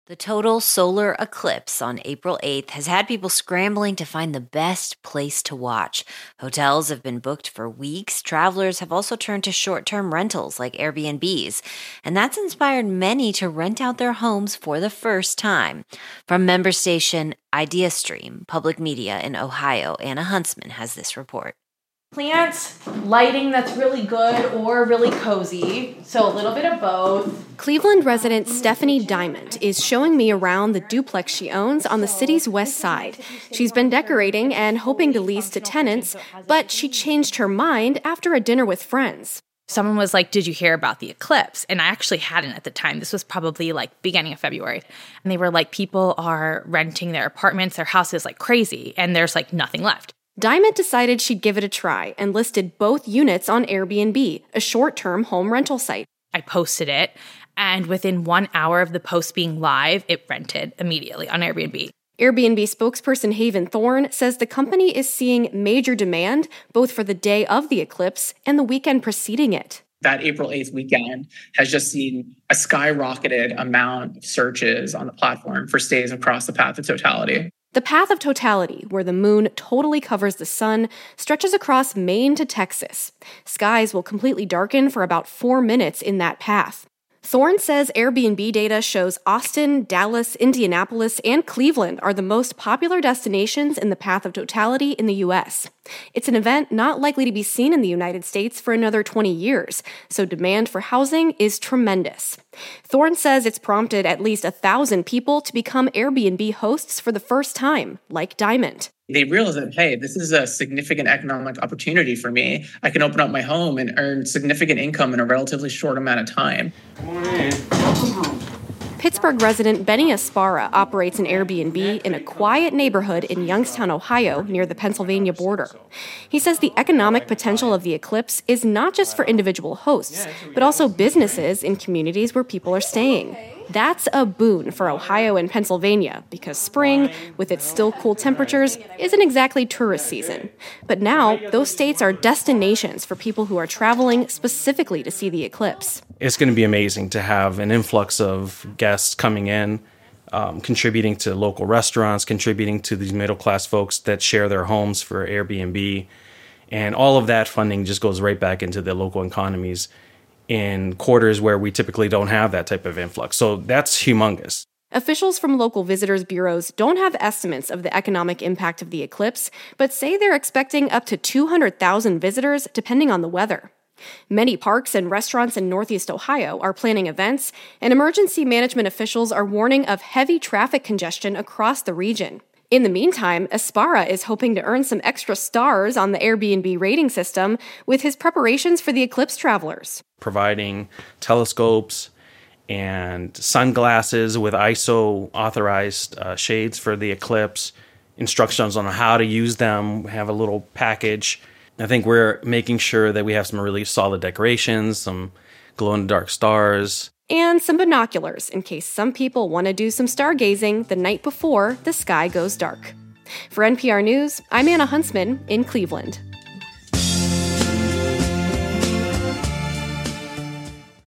The total solar eclipse on April 8th has had people scrambling to find the best place to watch. Hotels have been booked for weeks. Travelers have also turned to short-term rentals like Airbnbs, and that's inspired many to rent out their homes for the first time. From member station IdeaStream, public media in Ohio, Anna Huntsman has this report. Plants, lighting that's really good or really cozy, so a little bit of both. Cleveland resident Stephanie Diamond is showing me around the duplex she owns on the city's west side. She's been decorating and hoping to lease to tenants, but she changed her mind after a dinner with friends. Someone was like, "Did you hear about the eclipse?" And I actually hadn't at the time. This was probably like beginning of February. And they were like, people are renting their apartments, their houses like crazy, and there's like nothing left. Diamond decided she'd give it a try and listed both units on Airbnb, a short-term home rental site. I posted it, and within 1 hour of the post being live, it rented immediately on Airbnb. Airbnb spokesperson Haven Thorne says the company is seeing major demand both for the day of the eclipse and the weekend preceding it. That April 8th weekend has just seen a skyrocketed amount of searches on the platform for stays across the path of totality. The path of totality, where the moon totally covers the sun, stretches across Maine to Texas. Skies will completely darken for about 4 minutes in that path. Thorne says Airbnb data shows Austin, Dallas, Indianapolis, and Cleveland are the most popular destinations in the path of totality in the U.S. It's an event not likely to be seen in the United States for another 20 years, so demand for housing is tremendous. Thorne says it's prompted at least 1,000 people to become Airbnb hosts for the first time, like Diamond. They realize that, hey, this is a significant economic opportunity for me. I can open up my home and earn significant income in a relatively short amount of time. Pittsburgh resident Benny Aspara operates an Airbnb in a quiet neighborhood in Youngstown, Ohio, near the Pennsylvania border. He says the economic potential of the eclipse is not just for individual hosts, but also businesses in communities where people are staying. That's a boon for Ohio and Pennsylvania because spring, with its still cool temperatures, isn't exactly tourist season. But now, those states are destinations for people who are traveling specifically to see the eclipse. It's going to be amazing to have an influx of guests coming in, contributing to local restaurants, contributing to these middle-class folks that share their homes for Airbnb. And all of that funding just goes right back into the local economies in quarters where we typically don't have that type of influx. So that's humongous. Officials from local visitors bureaus don't have estimates of the economic impact of the eclipse, but say they're expecting up to 200,000 visitors depending on the weather. Many parks and restaurants in Northeast Ohio are planning events, and emergency management officials are warning of heavy traffic congestion across the region. In the meantime, Aspara is hoping to earn some extra stars on the Airbnb rating system with his preparations for the eclipse travelers. Providing telescopes and sunglasses with ISO-authorized shades for the eclipse, instructions on how to use them, have a little package. I think we're making sure that we have some really solid decorations, some glow-in-the-dark stars. And some binoculars in case some people want to do some stargazing the night before the sky goes dark. For NPR News, I'm Anna Huntsman in Cleveland.